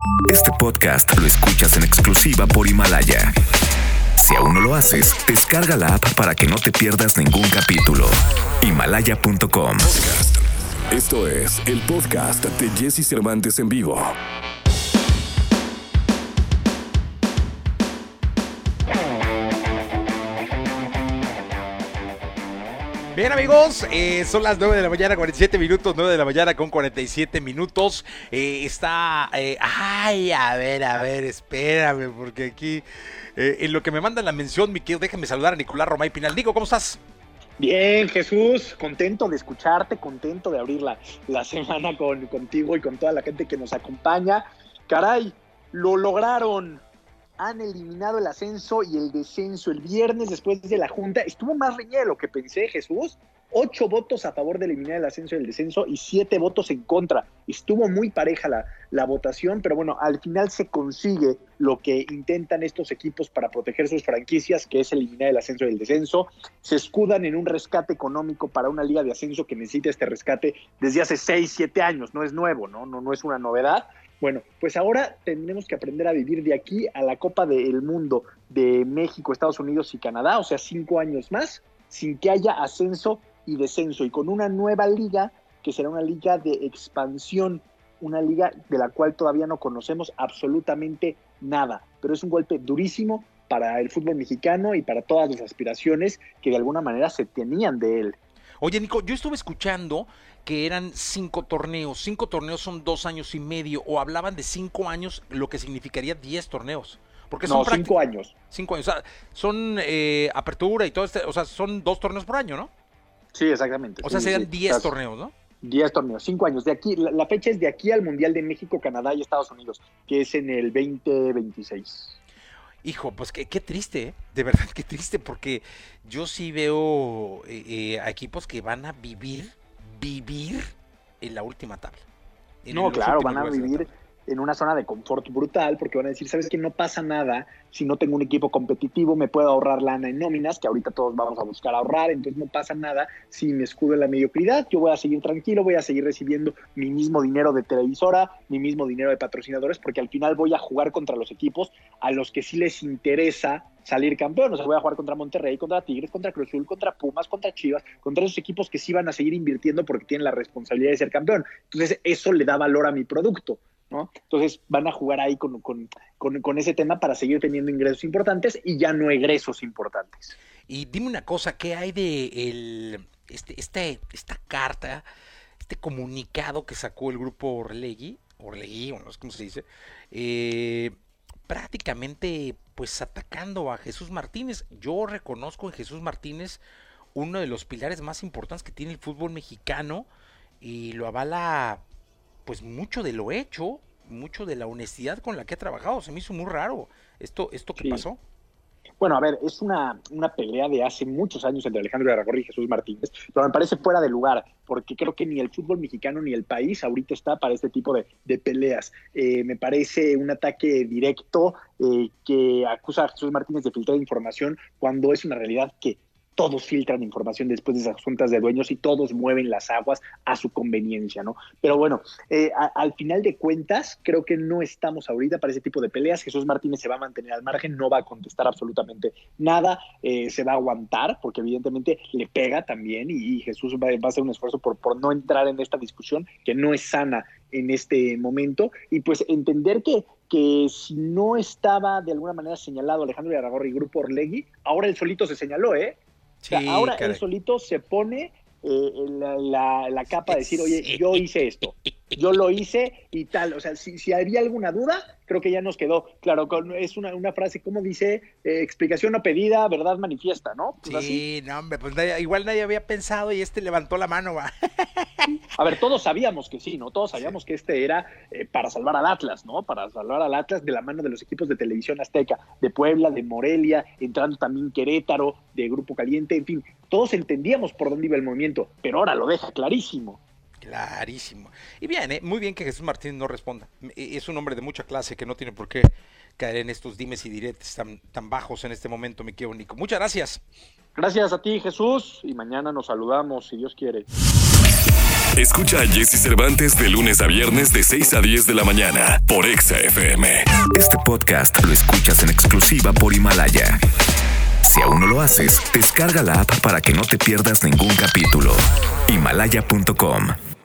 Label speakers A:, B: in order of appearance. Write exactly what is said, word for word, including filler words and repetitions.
A: Este podcast lo escuchas en exclusiva por Himalaya. Si aún no lo haces, descarga la app para que no te pierdas ningún capítulo. Himalaya punto com.
B: Esto es el podcast de Jesse Cervantes en vivo.
C: Bien, amigos, eh, son las nueve de la mañana, cuarenta y siete minutos, nueve de la mañana con cuarenta y siete minutos. Eh, está, eh, ay, a ver, a ver, espérame, porque aquí, eh, en lo que me mandan la mención, mi querido, déjame saludar a Nicolás Romay Pinal. Nico, ¿cómo estás?
D: Bien, Jesús, contento de escucharte, contento de abrir la, la semana con, contigo y con toda la gente que nos acompaña. Caray, lo lograron. Han eliminado el ascenso y el descenso el viernes después de la junta. Estuvo más reñida de lo que pensé, Jesús. Ocho votos a favor de eliminar el ascenso y el descenso y siete votos en contra. Estuvo muy pareja la, la votación, pero bueno, al final se consigue lo que intentan estos equipos para proteger sus franquicias, que es eliminar el ascenso y el descenso. Se escudan en un rescate económico para una liga de ascenso que necesita este rescate desde hace seis, siete años. No es nuevo, ¿no? No, no es una novedad. Bueno, pues ahora tendremos que aprender a vivir de aquí a la Copa del Mundo de México, Estados Unidos y Canadá, o sea, cinco años más, sin que haya ascenso y descenso, y con una nueva liga que será una liga de expansión, una liga de la cual todavía no conocemos absolutamente nada, pero es un golpe durísimo para el fútbol mexicano y para todas las aspiraciones que de alguna manera se tenían de él.
C: Oye, Nico, yo estuve escuchando que eran cinco torneos. Cinco torneos son dos años y medio, o hablaban de cinco años, lo que significaría diez torneos. Porque son
D: no, práctic- cinco años.
C: Cinco años, o sea, son eh, apertura y todo este, o sea, son dos torneos por año, ¿no?
D: Sí, exactamente.
C: O sea,
D: sí,
C: serían
D: sí.
C: diez
D: o sea,
C: torneos, ¿no?
D: diez torneos, cinco años. De aquí, la, la fecha es de aquí al Mundial de México, Canadá y Estados Unidos, que es en el veinte veintiséis.
C: Hijo, pues qué, qué triste, ¿eh? De verdad, qué triste, porque yo sí veo eh, eh, a equipos que van a vivir, vivir en la última tabla.
D: No, claro, van a vivir en una zona de confort brutal, porque van a decir, ¿sabes qué? No pasa nada si no tengo un equipo competitivo, me puedo ahorrar lana en nóminas, que ahorita todos vamos a buscar ahorrar, entonces no pasa nada si me escudo en la mediocridad, yo voy a seguir tranquilo, voy a seguir recibiendo mi mismo dinero de televisora, mi mismo dinero de patrocinadores, porque al final voy a jugar contra los equipos a los que sí les interesa salir campeón. O sea, voy a jugar contra Monterrey, contra Tigres, contra Cruz Azul, contra Pumas, contra Chivas, contra esos equipos que sí van a seguir invirtiendo porque tienen la responsabilidad de ser campeón. Entonces, eso le da valor a mi producto, ¿no? Entonces, van a jugar ahí con, con, con, con ese tema para seguir teniendo ingresos importantes y ya no egresos importantes.
C: Y dime una cosa, ¿qué hay de el, este, este, esta carta, este comunicado que sacó el grupo Orlegui, Orlegui, o no sé cómo se dice, eh, prácticamente pues atacando a Jesús Martínez? Yo reconozco en Jesús Martínez uno de los pilares más importantes que tiene el fútbol mexicano y lo avala pues mucho de lo hecho, mucho de la honestidad con la que ha trabajado. Se me hizo muy raro esto, esto que
D: Sí.
C: pasó.
D: Bueno, a ver, es una, una pelea de hace muchos años entre Alejandro Irarrágorri y Jesús Martínez, pero me parece fuera de lugar, porque creo que ni el fútbol mexicano ni el país ahorita está para este tipo de, de peleas. Eh, me parece un ataque directo eh, que acusa a Jesús Martínez de filtrar información cuando es una realidad que todos filtran información después de esas juntas de dueños y todos mueven las aguas a su conveniencia, ¿no? Pero bueno, eh, a, al final de cuentas, creo que no estamos ahorita para ese tipo de peleas. Jesús Martínez se va a mantener al margen, no va a contestar absolutamente nada, eh, se va a aguantar, porque evidentemente le pega también, y, y Jesús va, va a hacer un esfuerzo por, por no entrar en esta discusión que no es sana en este momento, y pues entender que que si no estaba de alguna manera señalado Alejandro Irarrágorri y Grupo Orlegui, ahora él solito se señaló, ¿eh?
C: Sí,
D: o sea, ahora
C: caray.
D: él solito se pone eh, la, la, la capa de decir, oye, yo hice esto, yo lo hice y tal. O sea, si, si había alguna duda, creo que ya nos quedó claro. Con, es una, una frase, como dice, eh, explicación no pedida, verdad manifiesta, ¿no? Pues
C: sí,
D: así.
C: no, hombre, pues nadie, igual nadie había pensado y este levantó la mano, va.
D: A ver, todos sabíamos que sí, ¿no? Todos sabíamos sí. que este era eh, para salvar al Atlas, ¿no? Para salvar al Atlas de la mano de los equipos de Televisión Azteca, de Puebla, de Morelia, entrando también Querétaro, de Grupo Caliente, en fin, todos entendíamos por dónde iba el movimiento, pero ahora lo deja clarísimo.
C: Clarísimo. Y bien, ¿eh? Muy bien que Jesús Martínez no responda. Es un hombre de mucha clase que no tiene por qué caer en estos dimes y diretes tan, tan bajos en este momento, mi querido Nico. Muchas gracias.
D: Gracias a ti, Jesús, y mañana nos saludamos, si Dios quiere.
B: Escucha a Jesse Cervantes de lunes a viernes de seis a diez de la mañana por Exa F M.
A: Este podcast lo escuchas en exclusiva por Himalaya. Si aún no lo haces, descarga la app para que no te pierdas ningún capítulo. Himalaya punto com